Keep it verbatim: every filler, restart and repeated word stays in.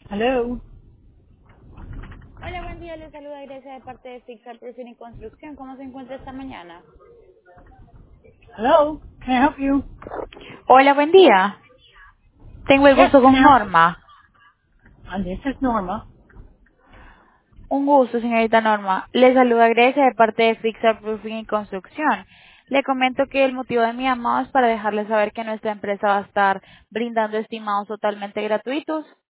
Hello. Hola, buen día. Les saluda Grecia de parte de Fixar Proof y Construcción. ¿Cómo se encuentra esta mañana? Hello. Can I help you? Hola, buen día. Tengo el Yes, gusto can I con help you? Norma. And this is Norma. Un gusto, señorita Norma. Le saluda Grecia de parte de Fixar Roofing y Construcción. Le comento que el motivo de mi llamado es para dejarle saber que nuestra empresa va a estar brindando estimados totalmente gratuitos